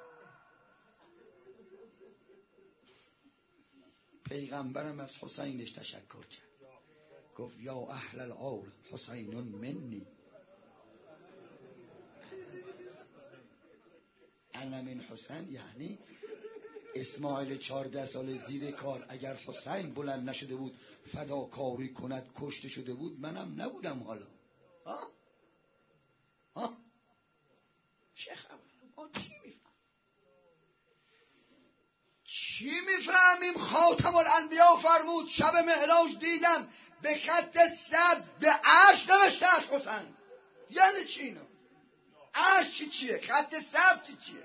پیغمبرم از حسینش تشکر کرد، گفت یا اهل العالم حسین منی انا من حسین. یعنی اسماعیل چهارده سال زیر کار اگر حسین بلند نشده بود فداکاری کند کشته شده بود، منم نبودم حالا. ها ها چه خبر؟ ما چی میفهم چی میفهمیم؟ خاتم الانبیا فرمود شب معراج دیدم به خط سبز به عرش نوشته است حسین. یعنی چی اینا؟ عرش چی چیه؟ خط سبز چی چیه؟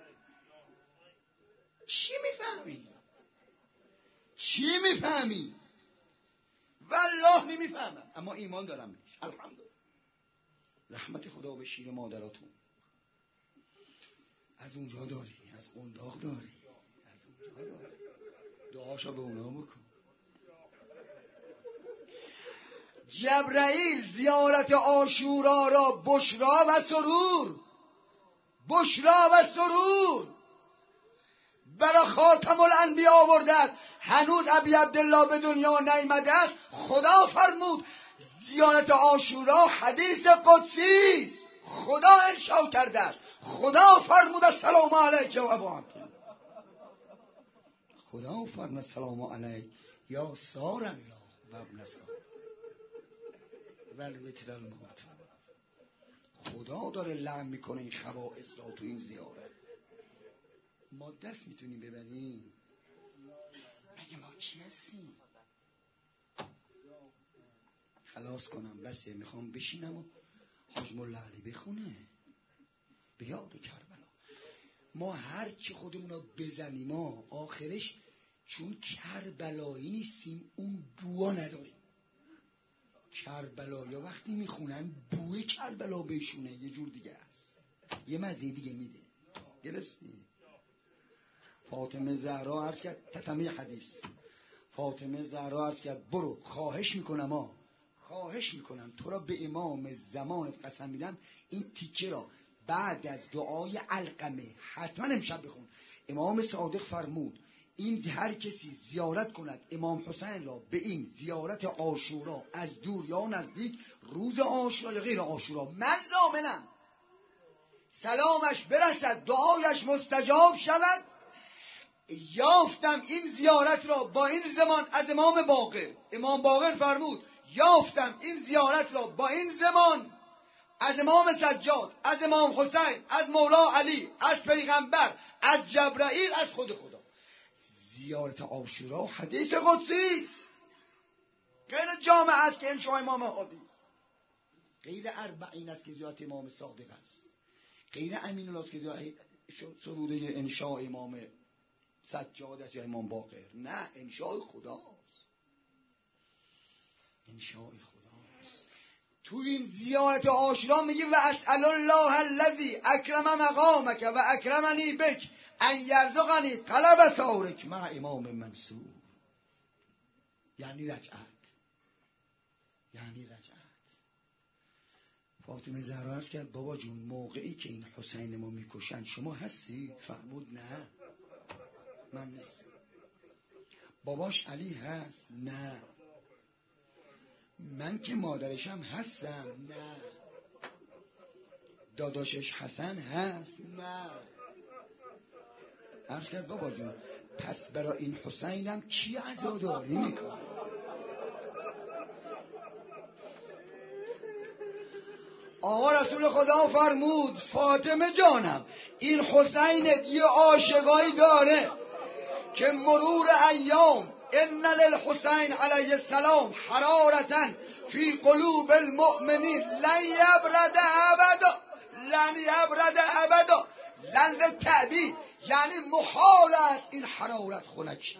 چی میفهمی؟ چی میفهمی؟ والله نمیفهمم، اما ایمان دارم بهش. الحمدلله. رحمت خدا به شیر مادراتون. از اونجا داری، از قنداق داری، از اونجا داری. دعاشا به اونا بکن. جبرائیل زیارت عاشورا را بشرا و سرور، بشرا و سرور برای خاتم الانبیا آورده است. هنوز ابی عبدالله به دنیا نیامده است. خدا فرمود زیارت عاشورا حدیث قدسی است. خدا انشا کرده است. خدا فرمود السلام علیک و ابا عبدالله. خدا فرمود السلام علیک یا سار الله و ابن سار والوتر الموت. خدا داره لعن میکنه این خبائث را تو این زیارت. ما دست میتونیم ببریم؟ مگه ما چی هستیم؟ خلاص کنم بسه، میخوام بشینم و حاج مولا علی بخونه به یاد کربلا. ما هر چی خودمون رو بزنیم ما آخرش چون کربلایی نیستیم اون بوا نداریم. کربلا یا وقتی میخونن بوی کربلا بهشونه یه جور دیگه است، یه مزه دیگه میده. گرفتی؟ فاطمه زهرا عرض کرد تتمه حدیث. فاطمه زهرا عرض کرد برو خواهش میکنم ها خواهش میکنم تو را به امام زمانت قسم میدم این تیکه را بعد از دعای علقمه حتما امشب بخون. امام صادق فرمود این هر کسی زیارت کند امام حسین را به این زیارت عاشورا از دور یا نزدیک، روز عاشورا یا غیر عاشورا، من ضامنم سلامش برسد، دعایش مستجاب شود. یافتم این زیارت را با این زمان از امام باقر. امام باقر فرمود یافتم این زیارت را با این زمان از امام سجاد، از امام حسین، از مولا علی، از پیغمبر، از جبرائیل، از خود خدا. زیارت عاشورا حدیث قدسی است، غیر جامع است که انشاء امام حادی، غیر اربعین است که زیارت امام صادق است، غیر امین الله است که زیارت سروده انشاء امام سجاد است یا امام باقر. نه، انشاء خداست، انشاء خداست. تو این زیارت عاشورا میگی و اسأل الله الذی اکرم مقامک و اکرمنی بک ان یرزقنی طلب ثورک مع امام منصور. یعنی رجعت، یعنی رجعت. فاطمه زهرا عرض کرد بابا جون موقعی که این حسین ما میکشن شما هستید؟ فرمود نه من نیست. باباش علی هست؟ نه. من که مادرشم هستم؟ نه. داداشش حسن هست؟ نه. عرض کرد بابا جون پس برای این حسینم کی عزاداری میکنه؟ آقا رسول خدا فرمود فاطمه جانم این حسین یه عاشقایی داره که مرور ایام ان للحسین علیه السلام حرارتا فی قلوب المؤمنین لن یبرد ابدا، لن یبرد ابدا، لن تعبید، یعنی محال است این حرارت خنک شود.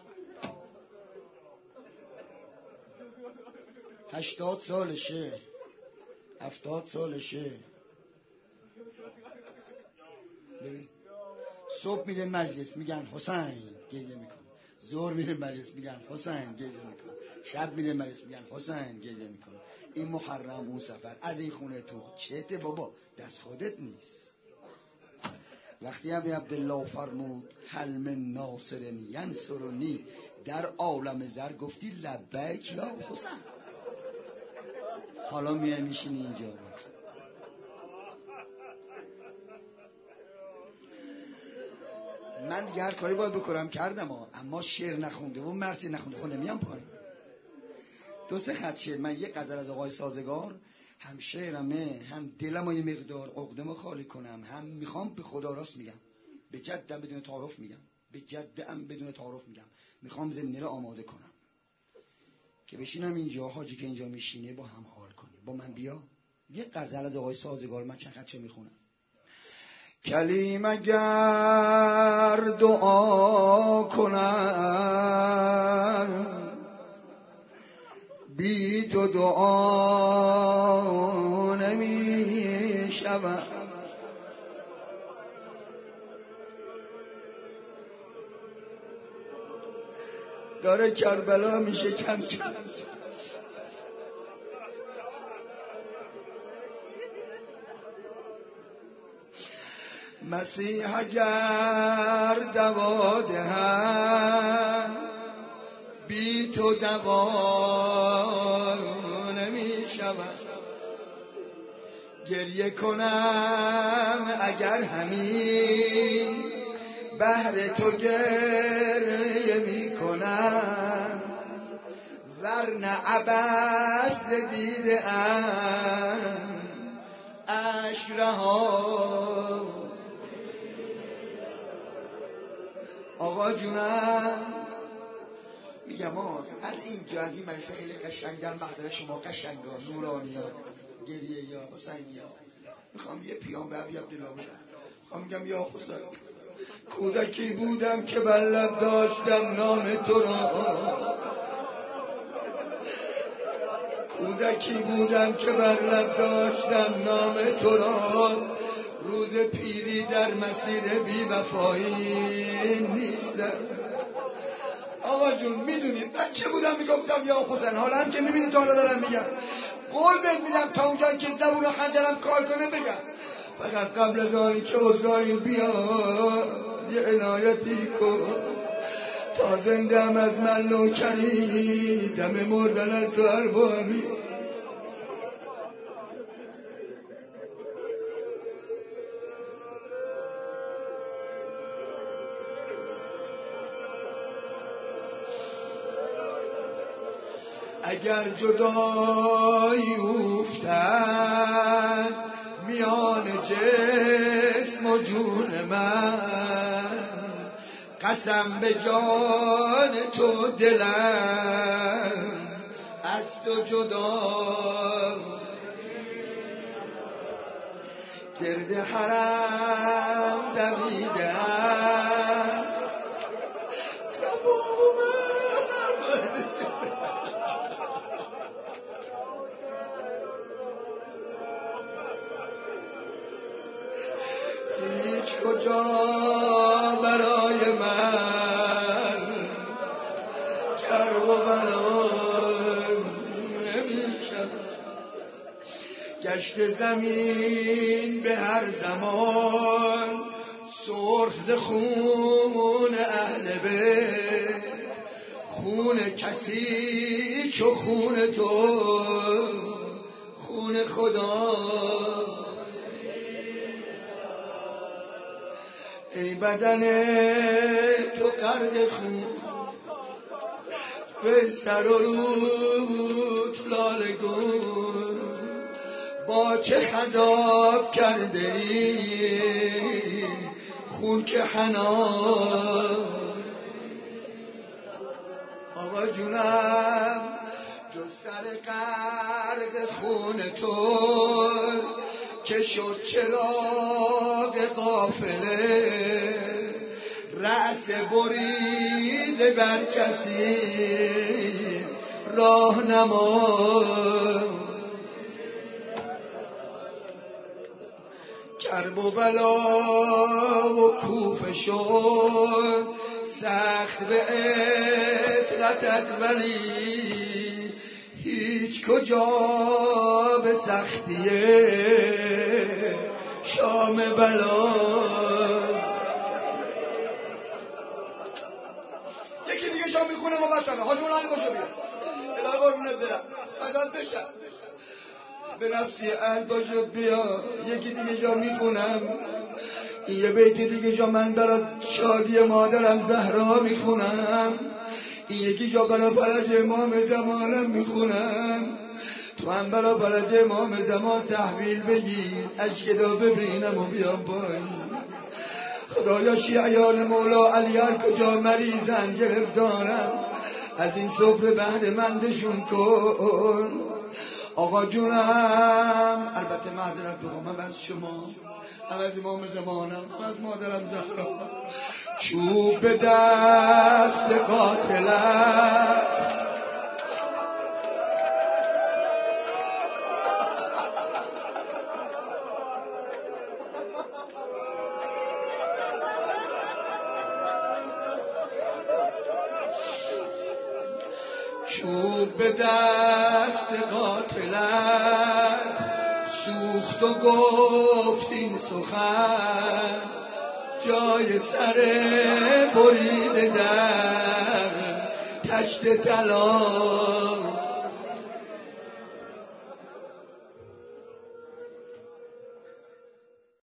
هشتاد سالشه، هفتاد سالشه. ببین صبح میره مجلس میگن حسین گریه میکنه، ظهر میره مجلس میگن حسین گریه میکنه، شب میره مجلس میگن حسین گریه میکنه. این محرم اون سفر از این خونه تو چته بابا، دست خودت نیست. وقتی ابی عبدالله فرمود هل من ناصر ینصرنی در عالم زر گفتی لبیک یا حسین. حالا میای میشینی اینجا با. من دیگه هر کاری باید بکنم کردم ها. اما شعر نخونده و مرسی نخونده خونه میام پایین. دو سه خط شعر، من یه غزل از آقای سازگار، هم شعرمه هم دلم یه مقدار عقده‌مو خالی کنم، هم میخوام به خدا راست میگم، به جدم بدون تعارف میگم، به جدم بدون تعارف میگم، میخوام زمینه رو آماده کنم. که بشینم اینجا، حاجی که اینجا میشینه با هم حال کنیم. با من بیا یه غزل از آقای سازگار، من چند خط چه میخونم. کلیم اگر دعا کنم بی تو دعا نمی شود. داره کربلا میشه کم کم. مسیح اگر دوا دهد بی تو دوا نمی شود. گریه کنم اگر همین بهر تو گریه می کنم، ورنه عبث دیده ام اشک رها. آقا جونم میگم ما از اینجا از این مجلس خیلی قشنگ در محضر شما قشنگا نورانیا گریه یا حسینیا میخوام یه پیام به ابی عبدالله بدم. میخوام میگم یا حسین کودکی بودم که بر لب داشتم نام تو را، کودکی بودم که بر لب داشتم نام تو را، روز پیری در مسیر بی وفایی نیستم. آقا جون میدونی بچه بودم میگفتم یا حسین، حالا هم که میبینی تا حالا دارم میگم، قول بهت میدم تا اونجایی که زبون و خنجرم کار کنه بگم، فقط قبل از آن که عزراییل بیاد یه عنایتی کن تا زندم از من نوکری دم مردن از تو اربابی. اگر جدایی افتد میان جسم و جون من، قسم به جان تو دلم از تو جدا، گرد حرم دویدم صفا و هیچ کجا برای من کرب و بلا نمیشد. گشت زمین به هر زمان سرخ ز خون اهل بیت، خون کسی چو خون تو خون خدا. ای بدن تو غرق خون، به سر و روت لاله گون، با چه خضاب کرده ای خون که حنا. آقا جونم جز سر غرق خون تو که شد چراغ قافله، رأس بریده بر کسی راهنما. کرب و بلا و کوفه شد سخت به عطرتت، ولی هیچ کجا به سختیه شام بلا. یکی دیگه شام میخونه ما بسنه حاج مولانا باشه بیا الهی قربونت برم فدات بشم به نفسی اهل باشه بیا. یکی دیگه جا میخونم، این یه بیت دیگه جا من برای شادی مادرم زهرا میخونم، این یکی جا برای فرج امام زمانم میخونم، تو هم برای فرج امام زمان تحویل بگیر اشک دا ببینم و بیام پایین. خدایا شیعیان مولا علی هر کجا مریضن گرفتارن، از این سفره بهره مندشون کن. آقا جونم، البته معذرت بخوام از شما، هم از امام زمانم، هم از مادرم زهرا. چوب به دست قاتلت، چوب به دست قاتلت، سوخت و گفت این سخن، جای سر بریده در تشت طلا